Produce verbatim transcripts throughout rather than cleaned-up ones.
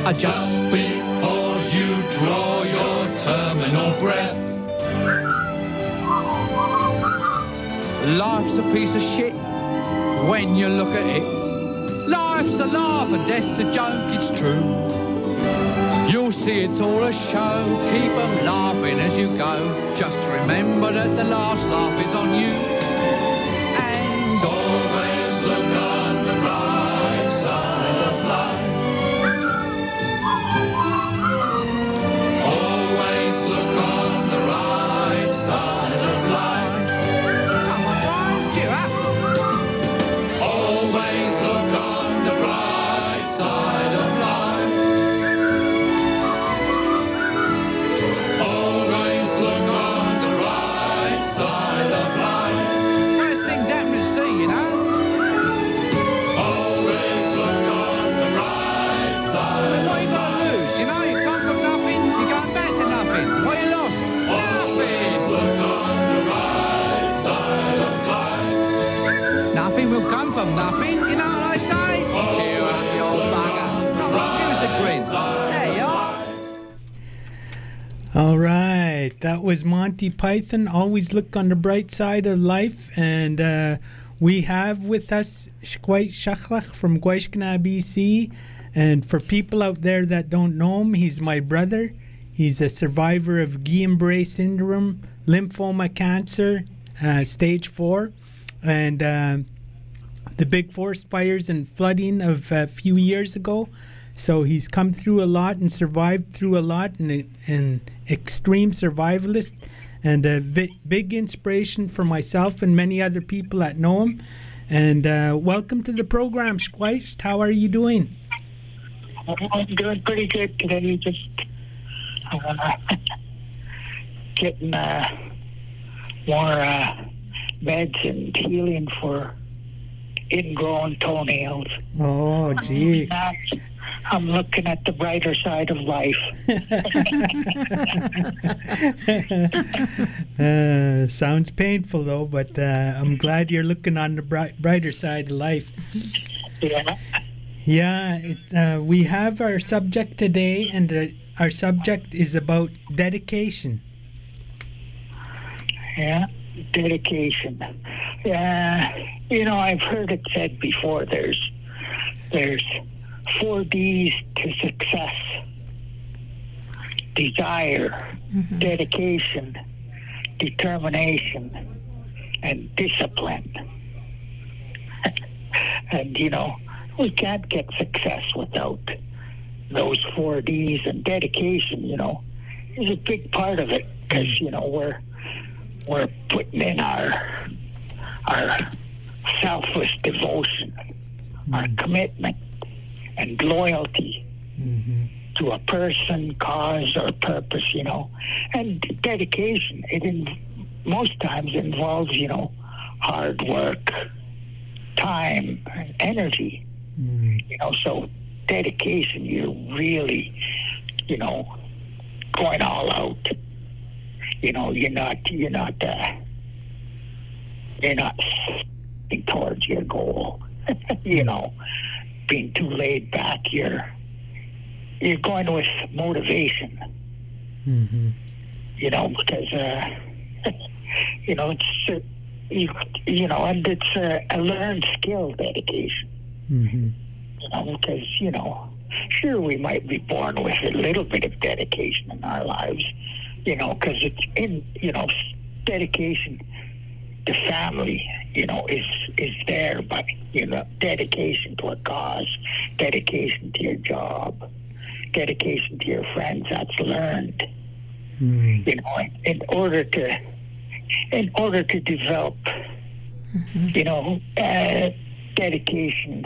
Uh, just before you draw your terminal breath. Life's a piece of shit when you look at it. Life's a laugh and death's a joke, it's true. You'll see it's all a show, keep 'em laughing as you go. Just remember that the last laugh is on you. And always look on the bright side of life. Always look on the right side of life. Come on, Brian, cheer up. Always look on the bright side of life. Always look on the right side of life. As things happen to see, you know. Always look on the right side. What you got to lose? You know, you come from nothing, you're going back to nothing. What you lost? Always look on the right side of life. Nothing will come from nothing, you know what I say? Cheer up, you old bugger. Come on, give us a grin. There you are. All right, that was Monty Python. Always look on the bright side of life. And uh, we have with us Shquait Shachlach from Guayshkana, B C. And for people out there that don't know him, he's my brother. He's a survivor of Guillain-Barré syndrome, lymphoma cancer, uh, stage four. And uh, the big forest fires and flooding of a few years ago. So he's come through a lot and survived through a lot, and an extreme survivalist, and a vi- big inspiration for myself and many other people that know him. And uh, welcome to the program, Shquait. How are you doing? I'm doing pretty good today. Just uh, getting uh, more uh, meds and healing for ingrown toenails. Oh, gee. I'm looking at the brighter side of life. uh, sounds painful, though, but uh, I'm glad you're looking on the bright, brighter side of life. Yeah. Yeah, it, uh, we have our subject today, and uh, our subject is about dedication. Yeah, dedication. Yeah, you know, I've heard it said before, there's there's four D's to success: desire, mm-hmm. dedication, determination, and discipline. And, you know, we can't get success without those four D's, and dedication, you know, is a big part of it, because, you know, we're we're putting in our our selfless devotion, mm-hmm. our commitment and loyalty mm-hmm. to a person, cause, or purpose, you know. And dedication, it in, most times involves, you know, hard work, time, and energy. Mm-hmm. You know, so dedication, you're really, you know, going all out. You know, you're not, you're not, uh, you're not towards your goal. You know, being too laid back. You're, you're going with motivation. Mm-hmm. You know, because, uh, you know, it's, uh, you, you know, and it's a, a learned skill, dedication. Mm-hmm. You know, because, you know, sure, we might be born with a little bit of dedication in our lives, you know, because it's in, you know, dedication to family, you know, is is there, but, you know, dedication to a cause, dedication to your job, dedication to your friends, that's learned. Mm-hmm. You know, in order to, in order to develop, mm-hmm. you know, uh, dedication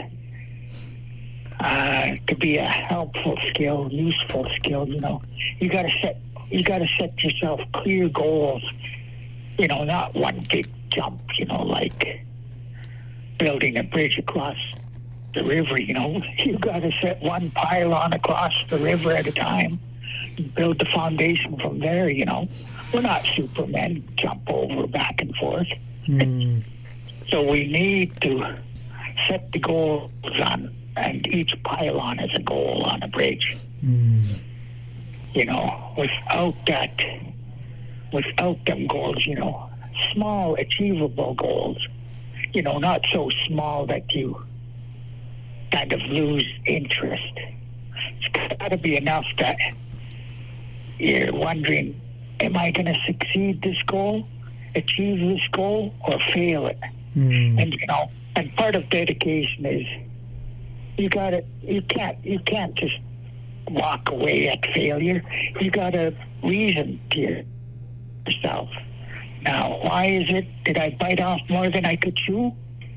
uh, to be a helpful skill, useful skill, you know, you got to set, you got to set yourself clear goals. You know, not one big jump, you know, like building a bridge across the river, you know. You got to set one pylon across the river at a time, build the foundation from there, you know. We're not Supermen, jump over back and forth. Mm. So we need to set the goals on and each pylon is a goal on a bridge. Mm. You know, without that, without them goals, you know, small achievable goals, you know, not so small that you kind of lose interest. It's got to be enough that you're wondering, am I going to succeed this goal, achieve this goal, or fail it? Mm. And, you know, and part of dedication is you got to, you can't, you can't just walk away at failure. You got to reason to yourself. Now, why is it, did I bite off more than I could chew?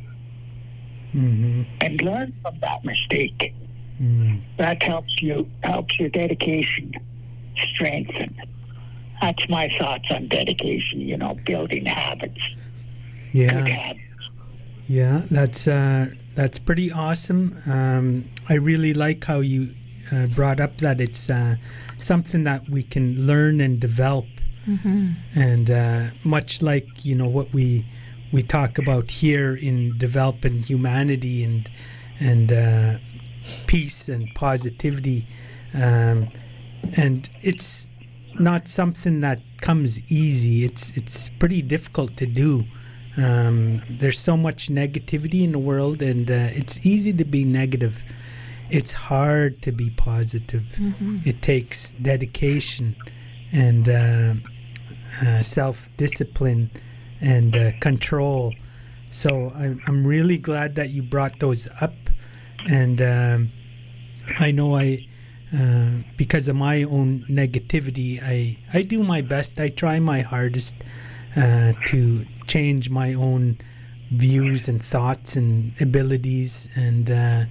Mm-hmm. And learn from that mistake. Mm. That helps you, helps your dedication strengthen. That's my thoughts on dedication, you know, building habits. Yeah. Good habits. Yeah, that's uh, that's pretty awesome. Um, I really like how you uh, brought up that it's uh, something that we can learn and develop. Mm-hmm. And uh, much like, you know, what we we talk about here in developing humanity and and uh, peace and positivity, um, and it's not something that comes easy. It's it's pretty difficult to do. Um, there's so much negativity in the world, and uh, it's easy to be negative. It's hard to be positive. Mm-hmm. It takes dedication and uh, uh, self-discipline and uh, control. So I'm, I'm really glad that you brought those up. And um, I know I, uh, because of my own negativity, I, I do my best. I try my hardest uh, to change my own views and thoughts and abilities. And uh,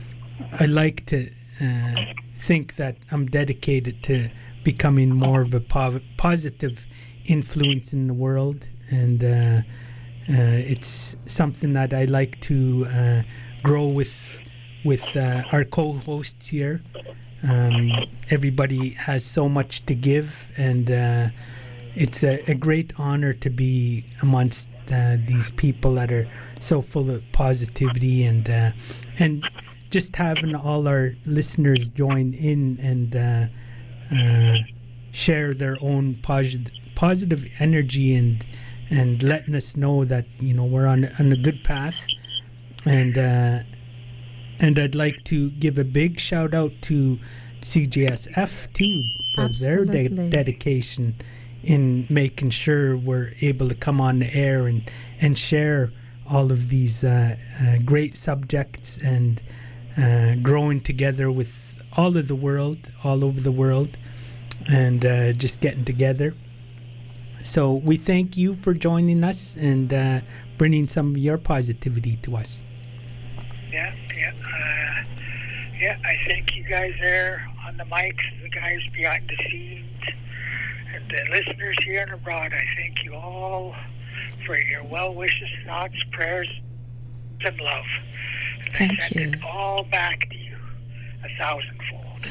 I like to uh, think that I'm dedicated to becoming more of a po- positive influence in the world. And uh, uh, it's something that I like to uh, grow with with uh, our co-hosts here. Um, everybody has so much to give, and uh, it's a, a great honor to be amongst uh, these people that are so full of positivity, and uh, and just having all our listeners join in and uh, uh, share their own positive positive energy, and and letting us know that, you know, we're on on a good path. And uh, and I'd like to give a big shout out to C J S F too for their de- dedication in making sure we're able to come on the air and and share all of these uh, uh, great subjects, and uh, growing together with all of the world, all over the world, and uh, just getting together. So we thank you for joining us and uh, bringing some of your positivity to us. Yeah, yeah, uh, yeah. I thank you guys there on the mics, the guys behind the scenes, and the listeners here and abroad. I thank you all for your well wishes, thoughts, prayers, and love. And Thank I send you. it all back to you a thousandfold,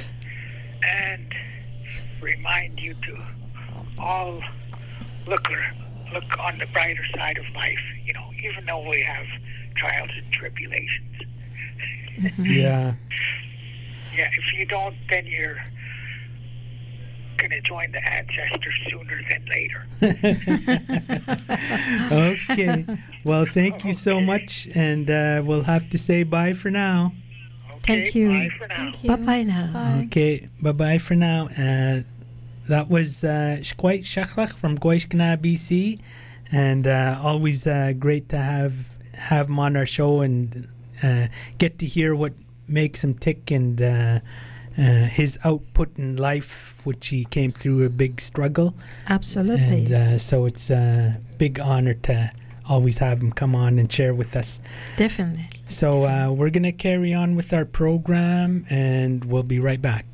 and remind you to all look look on the brighter side of life. You know, even though we have trials and tribulations. Mm-hmm. Yeah. Yeah, if you don't, then you're going to join the ancestors sooner than later. Okay. Well, thank you so Okay. much, and uh, we'll have to say bye for now. Okay, Thank you. bye for now. Thank you. Bye-bye now. Bye. Okay, bye-bye for now. Uh, that was uh, Shkwait Shachlach from Goishkana, B C, and uh, always uh, great to have have him on our show and uh, get to hear what makes him tick, and uh, uh, his output in life, which he came through a big struggle. Absolutely. And uh, so it's a big honor to always have him come on and share with us. Definitely. So uh, we're going to carry on with our program, and we'll be right back.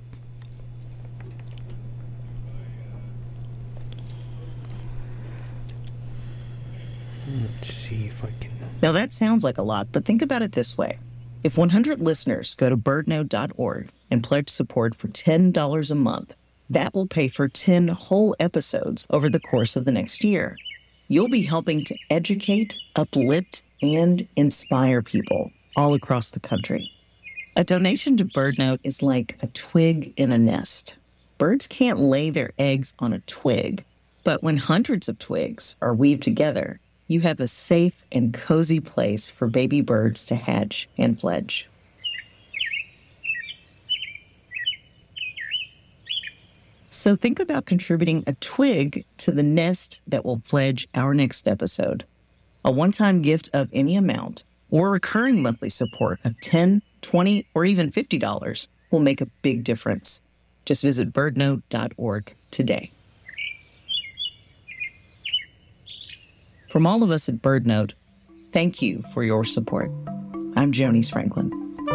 Let's see if I can... Now that sounds like a lot, but think about it this way. If one hundred listeners go to birdnote dot org and pledge support for ten dollars a month, that will pay for ten whole episodes over the course of the next year. You'll be helping to educate, uplift, and inspire people all across the country. A donation to BirdNote is like a twig in a nest. Birds can't lay their eggs on a twig, but when hundreds of twigs are weaved together, you have a safe and cozy place for baby birds to hatch and fledge. So think about contributing a twig to the nest that will fledge our next episode. A one-time gift of any amount or recurring monthly support of ten dollars, twenty dollars, or even fifty dollars will make a big difference. Just visit birdnote dot org today. From all of us at BirdNote, thank you for your support. I'm Jonice Franklin.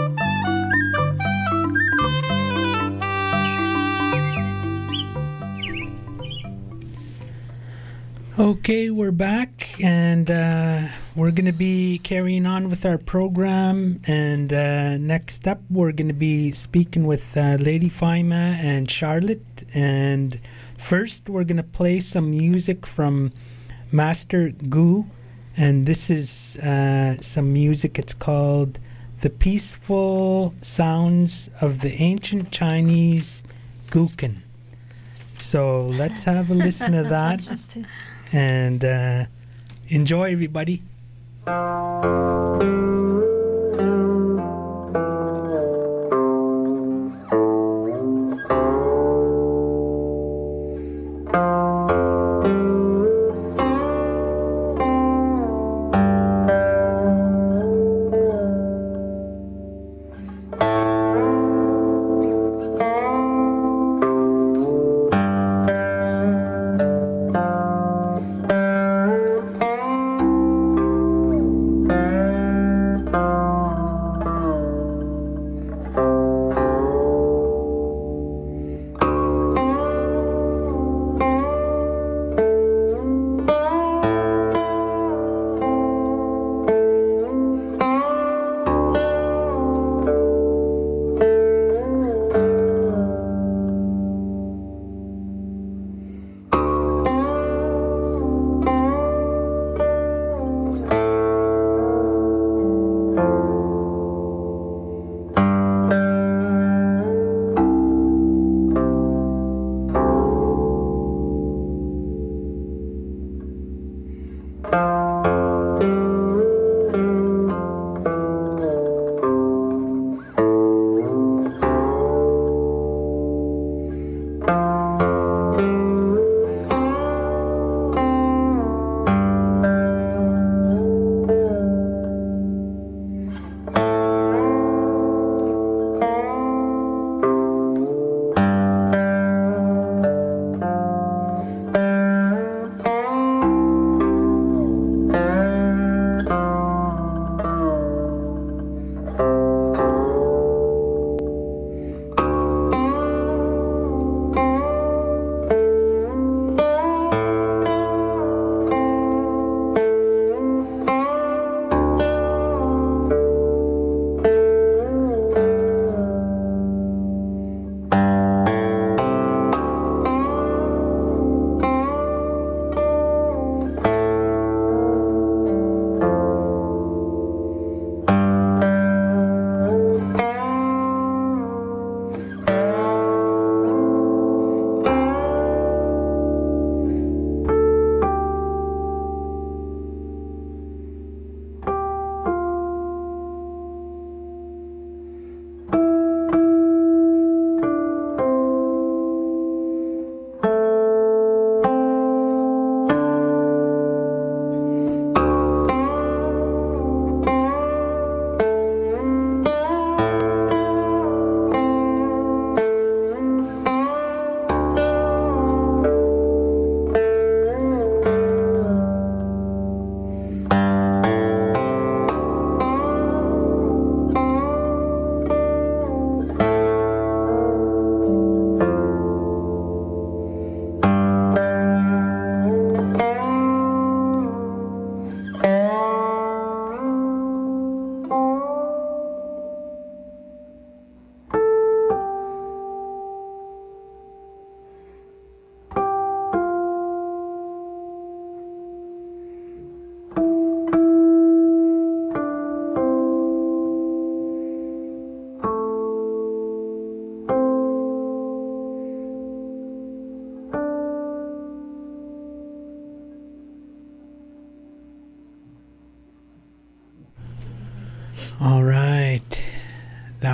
Okay, we're back, and uh, we're going to be carrying on with our program. And uh, next up, we're going to be speaking with uh, Lady Faima and Charlotte. And first, we're going to play some music from Master Gu. And this is uh, some music. It's called The Peaceful Sounds of the Ancient Chinese Guqin. So let's have a listen to that. Interesting. And uh, enjoy, everybody.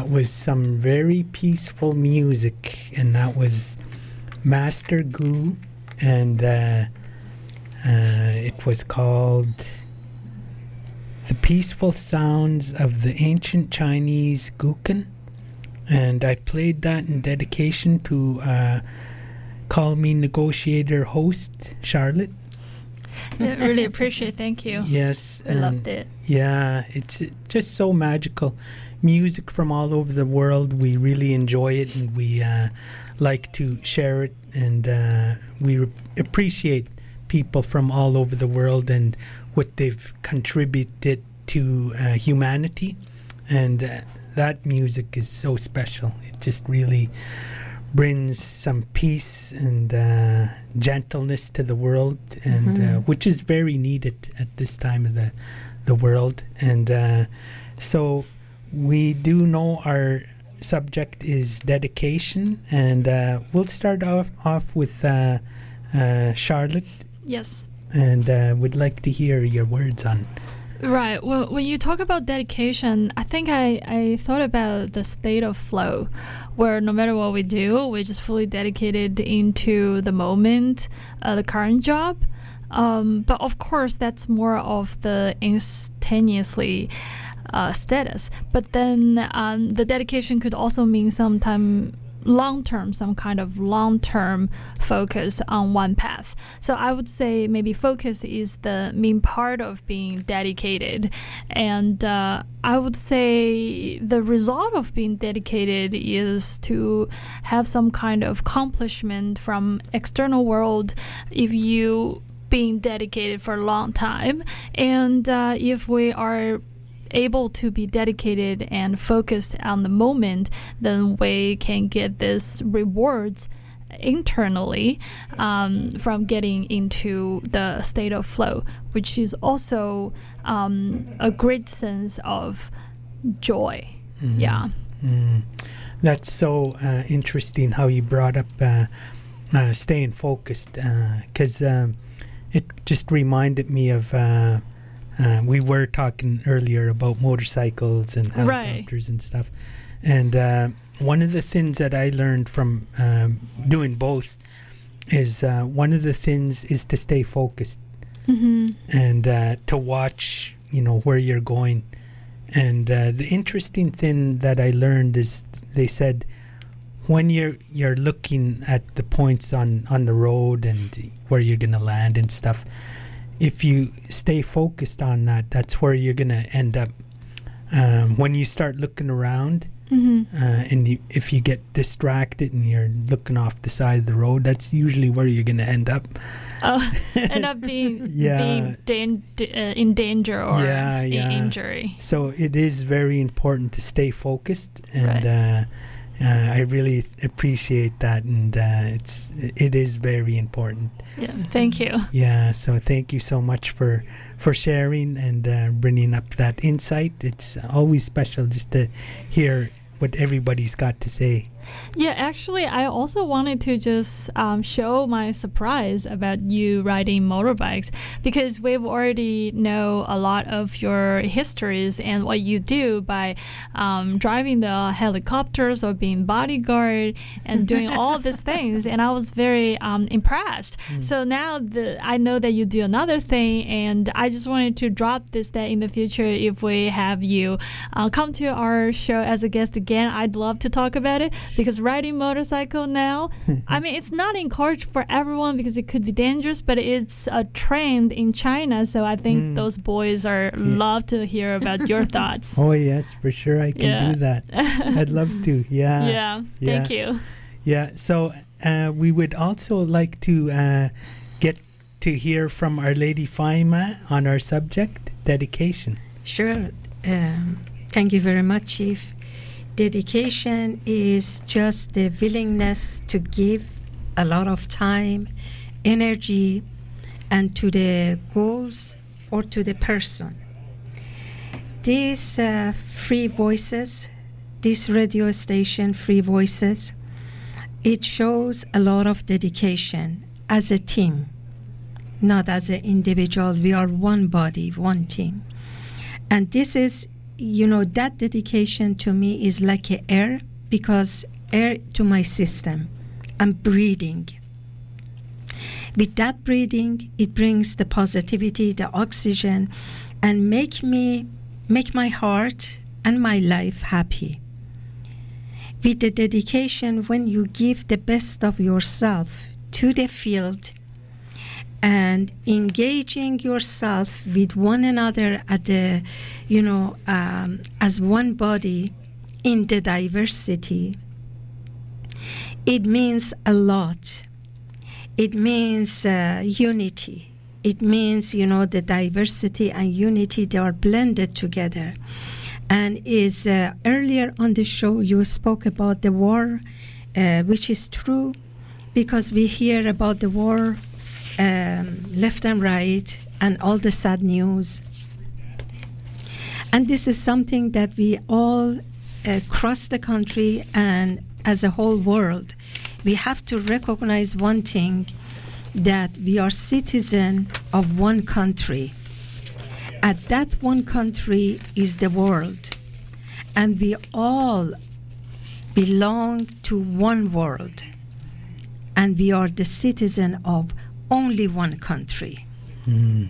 was some very peaceful music, and that was Master Gu, and uh, uh, it was called The Peaceful Sounds of the Ancient Chinese Guqin. And I played that in dedication to uh, Call Me Negotiator host, Charlotte. Yeah, really appreciate. Thank you. Yes. I loved it. Yeah, it's just so magical. Music from all over the world. We really enjoy it, and we uh, like to share it. And uh, we re- appreciate people from all over the world and what they've contributed to uh, humanity. And uh, that music is so special. It just really brings some peace and uh, gentleness to the world, and Mm-hmm. uh, which is very needed at this time of the the world. And uh, so we do know our subject is dedication, and uh, we'll start off off with uh, uh, Charlotte, Yes. and uh, would like to hear your words on. Right. Well, when you talk about dedication, I think I, I thought about the state of flow, where no matter what we do, we're just fully dedicated into the moment, uh, the current job. Um, but of course, that's more of the instantaneously uh, status. But then um, the dedication could also mean sometime long-term, some kind of long-term focus on one path. So I would say maybe focus is the main part of being dedicated. And uh, I would say the result of being dedicated is to have some kind of accomplishment from external world if you being dedicated for a long time. And uh, if we are able to be dedicated and focused on the moment, then we can get this rewards internally um, from getting into the state of flow, which is also um, a great sense of joy. Mhm. Yeah. Mm. That's so uh, interesting how you brought up uh, uh, staying focused, because uh, um, it just reminded me of uh, uh, we were talking earlier about motorcycles and Right. helicopters and stuff, and uh, one of the things that I learned from um, doing both is uh, one of the things is to stay focused Mm-hmm. and uh, to watch, you know, where you're going. And uh, the interesting thing that I learned is they said when you're you're looking at the points on, on the road and where you're going to land and stuff, if you stay focused on that, that's where you're going to end up. Um, when you start looking around, Mm-hmm. uh, and you, if you get distracted and you're looking off the side of the road, that's usually where you're going to end up. Oh, end up being, Yeah. being dan- d- uh, in danger or Yeah, in yeah. injury. So it is very important to stay focused, and Right. uh, uh, I really appreciate that, and uh, it's it is very important. Yeah. Thank you. Yeah. So thank you so much for for sharing and uh, bringing up that insight. It's always special just to hear what everybody's got to say. Yeah, actually, I also wanted to just um, show my surprise about you riding motorbikes, because we've already know a lot of your histories and what you do by um, driving the helicopters or being bodyguard and doing all of these things, and I was very um, impressed. Mm. So now the, I know that you do another thing, and I just wanted to drop this that in the future, if we have you uh, come to our show as a guest again, I'd love to talk about it. Because riding motorcycle now, I mean, it's not encouraged for everyone because it could be dangerous, but it's a trend in China. So I think Mm. those boys are love to hear about your thoughts. Oh yes, for sure I can Yeah. do that. I'd love to. Yeah. yeah, thank you. Yeah, so uh, we would also like to uh, get to hear from Our Lady Faima on our subject, dedication. Sure. Um, thank you very much, Chief. Dedication is just the willingness to give a lot of time, energy, and to the goals or to the person. These uh, free voices, this radio station, Free Voices, it shows a lot of dedication as a team, not as an individual. We are one body, one team. And this is you know, that dedication to me is like a air, because air to my system. I'm breathing. With that breathing, it brings the positivity, the oxygen, and make me, make my heart and my life happy. With the dedication, when you give the best of yourself to the field and engaging yourself with one another at the, you know, um, as one body in the diversity, it means a lot. It means uh, unity. It means, you know, the diversity and unity, they are blended together. And is uh, earlier on the show, you spoke about the war, uh, which is true, because we hear about the war um, left and right and all the sad news. And this is something that we all uh, across the country and as a whole world, we have to recognize one thing, that we are citizens of one country. And that one country is the world. And we all belong to one world. And we are the citizen of only one country. Mm.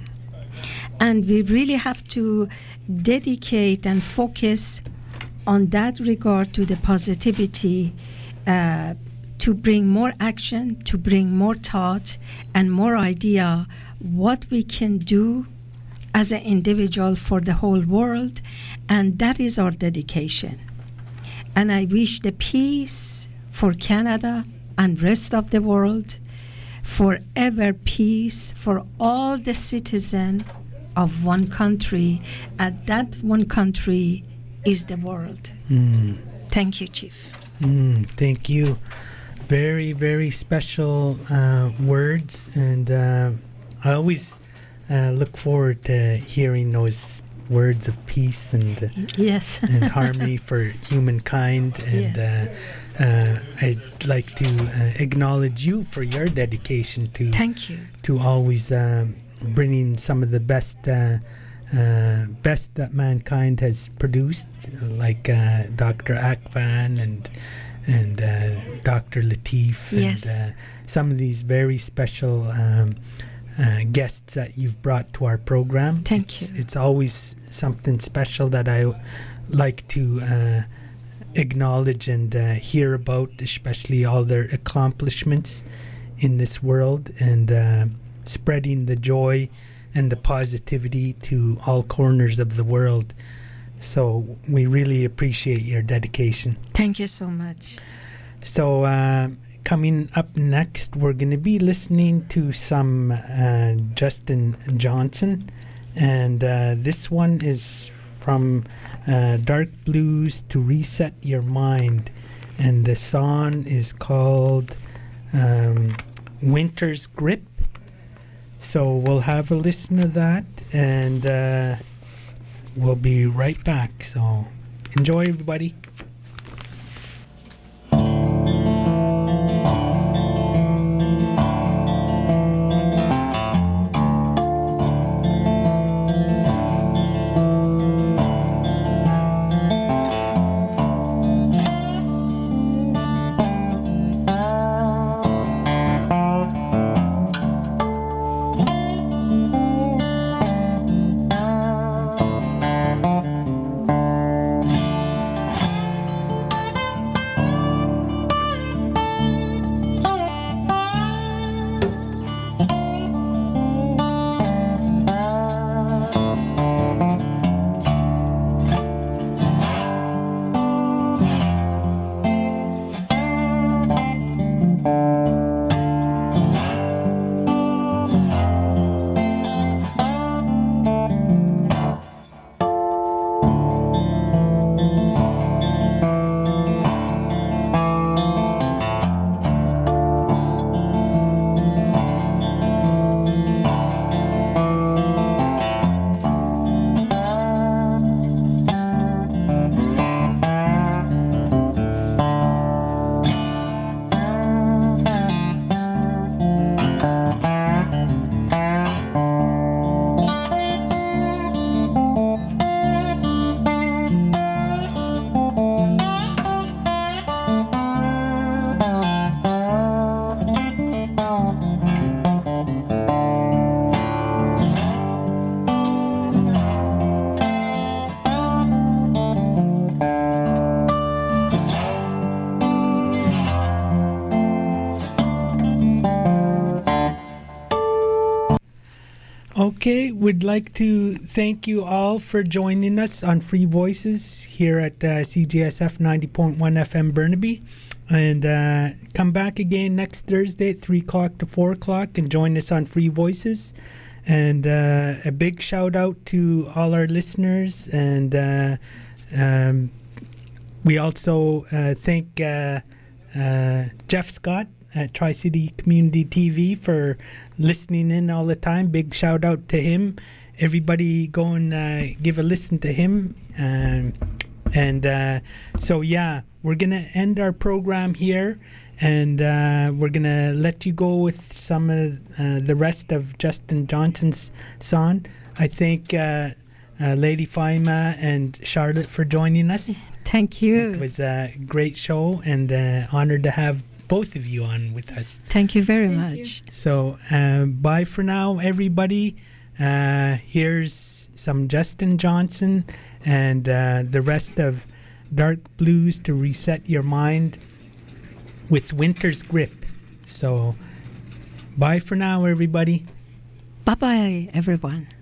And we really have to dedicate and focus on that regard to the positivity, uh, to bring more action, to bring more thought and more idea what we can do as an individual for the whole world, and that is our dedication. And I wish the peace for Canada and rest of the world, forever peace for all the citizens of one country, and that one country is the world. Mm. Thank you, Chief. Mm, thank you. Very, very special uh, words, and uh, I always uh, look forward to hearing those words of peace and uh, yes. and harmony for humankind. And yes. uh, uh, I'd like to uh, acknowledge you for your dedication to Thank you. to always uh, bringing some of the best uh, uh, best that mankind has produced, like uh, Doctor Akvan and. and uh, Doctor Latif, yes. and uh, some of these very special um, uh, guests that you've brought to our program. Thank it's, you. It's always something special that I like to uh, acknowledge and uh, hear about, especially all their accomplishments in this world, and uh, spreading the joy and the positivity to all corners of the world. So we really appreciate your dedication. Thank you so much. So uh, coming up next, we're going to be listening to some uh, Justin Johnson. And uh, this one is from uh, Dark Blues to Reset Your Mind. And the song is called um, Winter's Grip. So we'll have a listen to that, and uh, we'll be right back. So enjoy, everybody. Okay, we'd like to thank you all for joining us on Free Voices here at uh, C J S F ninety point one F M Burnaby. And uh, come back again next Thursday at three o'clock to four o'clock and join us on Free Voices. And uh, a big shout out to all our listeners. And uh, um, we also uh, thank uh, uh, Jeff Scott at Tri-City Community T V for listening in all the time. Big shout out to him. Everybody go and uh, give a listen to him. Um, and uh, so, yeah, we're going to end our program here. And uh, we're going to let you go with some of uh, the rest of Justin Johnson's song. I thank uh, uh, Lady Faima and Charlotte for joining us. Thank you. It was a great show and uh, honored to have both of you on with us. Thank you very Thank much. you. So, uh, bye for now, everybody. Uh, here's some Justin Johnson and uh, the rest of Dark Blues to reset your mind with Winter's Grip. So, bye for now, everybody. Bye-bye, everyone.